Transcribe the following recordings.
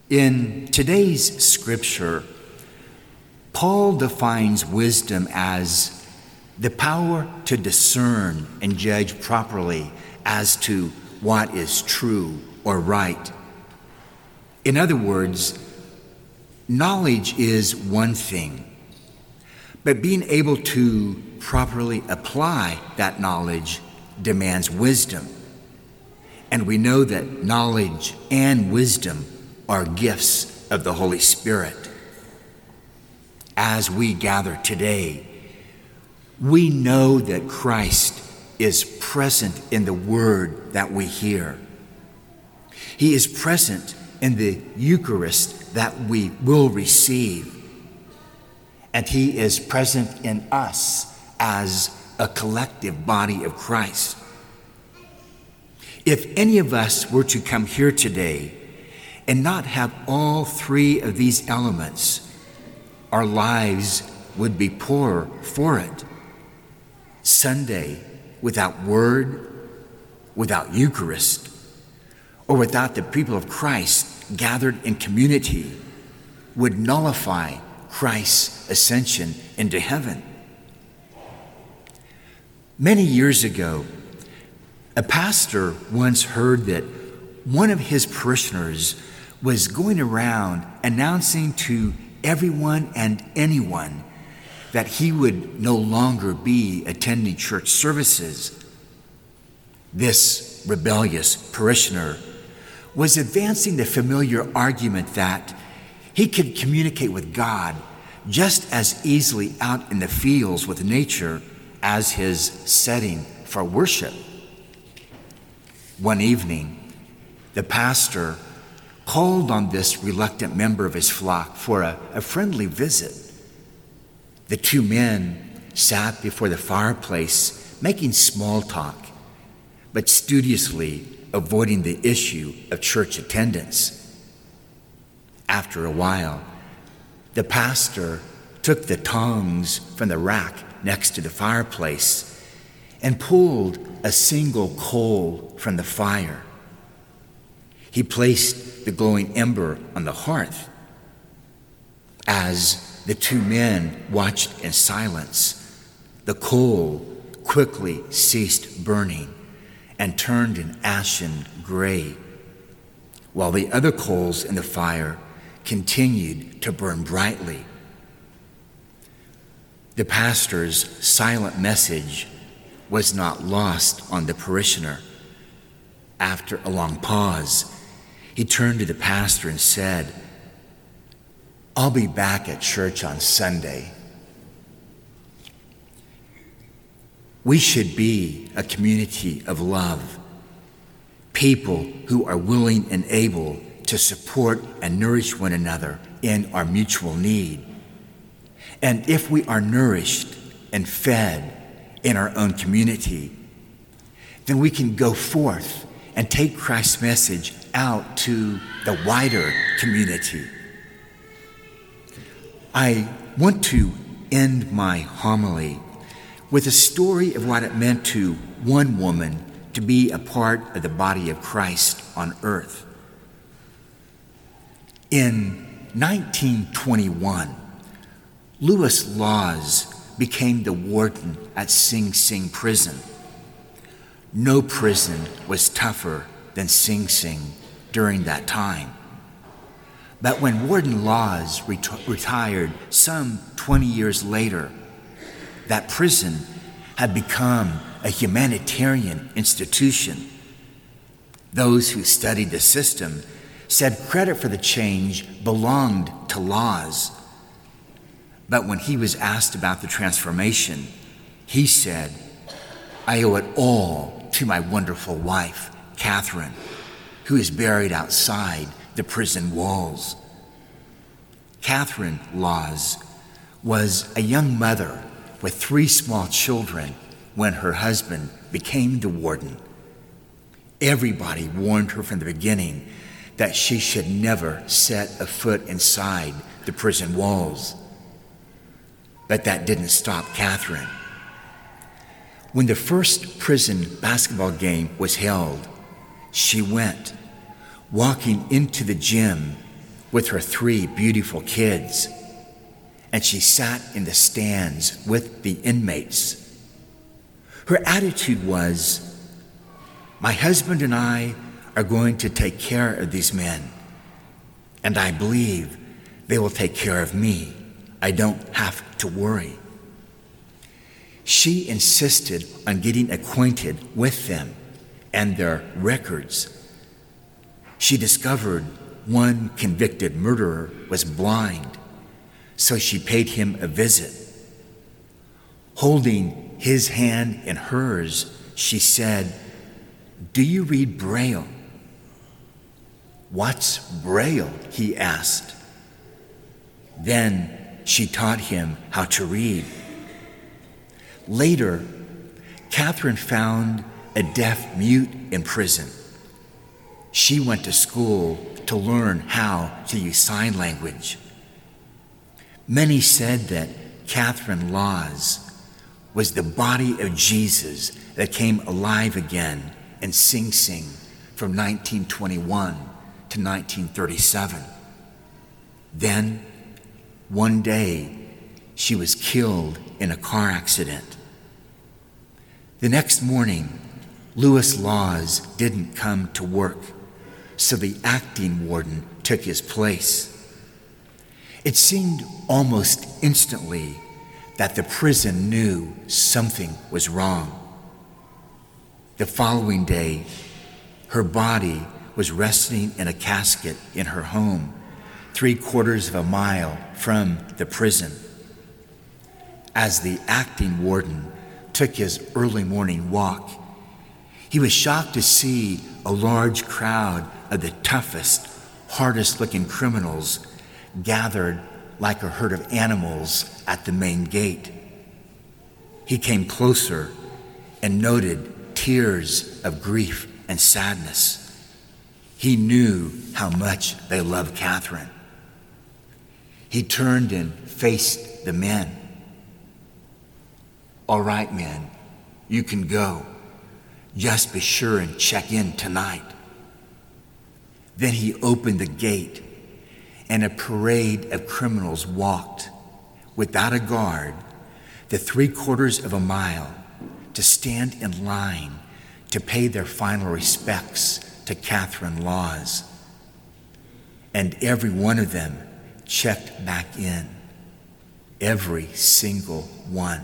In today's scripture, Paul defines wisdom as the power to discern and judge properly as to what is true or right. In other words, knowledge is one thing, but being able to properly apply that knowledge demands wisdom. And we know that knowledge and wisdom are gifts of the Holy Spirit. As we gather today, we know that Christ is present in the word that we hear. He is present in the Eucharist that we will receive. And he is present in us as a collective body of Christ. If any of us were to come here today and not have all three of these elements, our lives would be poorer for it. Sunday without word, without Eucharist, or without the people of Christ gathered in community would nullify Christ's ascension into heaven. Many years ago, a pastor once heard that one of his parishioners was going around announcing to everyone and anyone that he would no longer be attending church services. This rebellious parishioner was advancing the familiar argument that he could communicate with God just as easily out in the fields with nature as his setting for worship. One evening, the pastor called on this reluctant member of his flock for a friendly visit. The two men sat before the fireplace making small talk, but studiously avoiding the issue of church attendance. After a while, the pastor took the tongs from the rack next to the fireplace and pulled a single coal from the fire. He placed the glowing ember on the hearth. As the two men watched in silence, the coal quickly ceased burning and turned an ashen gray, while the other coals in the fire continued to burn brightly. The pastor's silent message was not lost on the parishioner. After a long pause, he turned to the pastor and said, "I'll be back at church on Sunday." We should be a community of love, people who are willing and able to support and nourish one another in our mutual need. And if we are nourished and fed in our own community, then we can go forth and take Christ's message out to the wider community. I want to end my homily with a story of what it meant to one woman to be a part of the body of Christ on earth. In 1921, Louis Laws became the warden at Sing Sing prison. No prison was tougher than Sing Sing during that time. But when Warden Laws retired some 20 years later, that prison had become a humanitarian institution. Those who studied the system said credit for the change belonged to Laws. But when he was asked about the transformation, he said, "I owe it all to my wonderful wife, Catherine, who is buried outside the prison walls." Catherine Laws was a young mother with 3 small children when her husband became the warden. Everybody warned her from the beginning that she should never set a foot inside the prison walls. But that didn't stop Catherine. When the first prison basketball game was held, she went, walking into the gym with her 3 beautiful kids, and she sat in the stands with the inmates. Her attitude was, "My husband and I are going to take care of these men, and I believe they will take care of me. I don't have to worry." She insisted on getting acquainted with them and their records. She discovered one convicted murderer was blind, so she paid him a visit. Holding his hand in hers, she said, "Do you read Braille?" "What's Braille?" he asked. Then she taught him how to read. Later, Catherine found a deaf mute in prison. She went to school to learn how to use sign language. Many said that Catherine Lawes was the body of Jesus that came alive again in Sing Sing from 1921 to 1937. Then, one day, she was killed in a car accident. The next morning, Lewis Lawes didn't come to work, so the acting warden took his place. It seemed almost instantly that the prison knew something was wrong. The following day, her body was resting in a casket in her home, 3/4 of a mile from the prison. As the acting warden took his early morning walk, he was shocked to see a large crowd of the toughest, hardest-looking criminals gathered like a herd of animals at the main gate. He came closer and noted tears of grief and sadness. He knew how much they loved Catherine. He turned and faced the men. "All right, men, you can go. Just be sure and check in tonight." Then he opened the gate, and a parade of criminals walked, without a guard, the 3/4 of a mile to stand in line to pay their final respects to Catherine Lawes. And every one of them checked back in, every single one.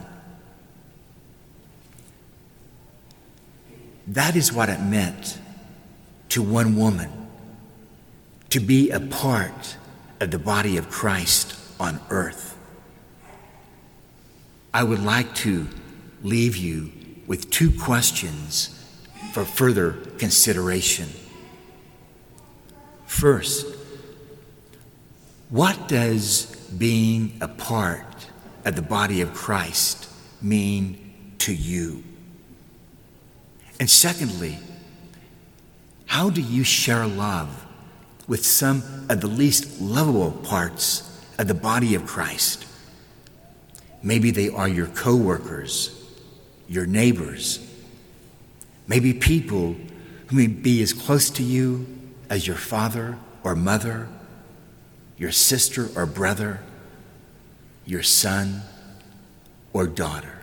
That is what it meant to one woman to be a part of the body of Christ on earth. I would like to leave you with 2 questions for further consideration. First, what does being a part of the body of Christ mean to you? And secondly, how do you share love with some of the least lovable parts of the body of Christ? Maybe they are your co-workers, your neighbors, maybe people who may be as close to you as your father or mother, your sister or brother, your son or daughter.